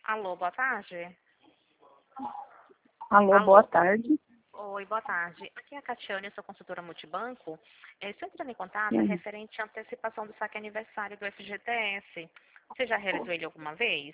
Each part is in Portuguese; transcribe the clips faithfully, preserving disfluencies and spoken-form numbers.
Alô, boa tarde. Alô, Alô. boa tarde. Oi, boa tarde. Aqui é a Catiane, eu sou consultora multibanco. É, estou entrando em contato é Sim. referente à antecipação do saque aniversário do F G T S. Você já realizou ele alguma vez?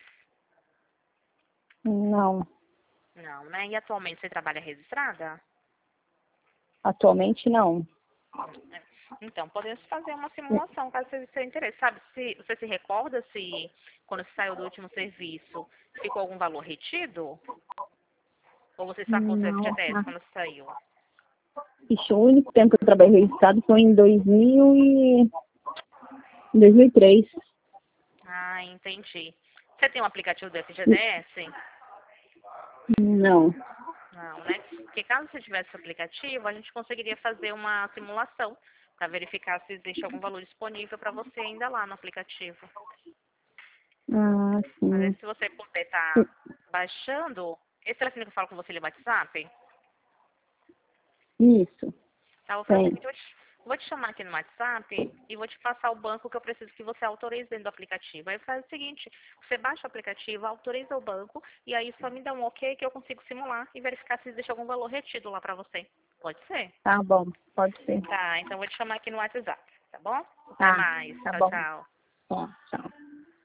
Não, Não, né? E atualmente você trabalha registrada? atualmente não. É. Então, podemos fazer uma simulação, caso você tenha interesse. Sabe, se você se recorda se, quando você saiu do último serviço, ficou algum valor retido? Ou você sacou seu Não. F G T S Ah, quando saiu? ixi, o único tempo que eu trabalhei registrado foi em dois mil e... dois mil e três. Ah, entendi. Você tem um aplicativo do F G T S? Não. Não, né? Porque caso você tivesse esse aplicativo, a gente conseguiria fazer uma simulação para verificar se existe algum valor disponível para você ainda lá no aplicativo. Ah, Mas aí, sim. se você puder estar baixando, esse telefone que eu falo com você ele é WhatsApp, Isso, tá? Eu vou fazer o tem. seguinte, eu vou te, vou te chamar aqui no WhatsApp e vou te passar o banco que eu preciso que você autorize dentro do aplicativo. Aí faz o seguinte, você baixa o aplicativo, autoriza o banco e aí só me dá um ok que eu consigo simular e verificar se existe algum valor retido lá para você. Pode ser? Tá bom, pode ser. Tá, então eu vou te chamar aqui no WhatsApp, tá bom? Até Tá, mais. tá Tchau, bom. tchau. Tá, tchau.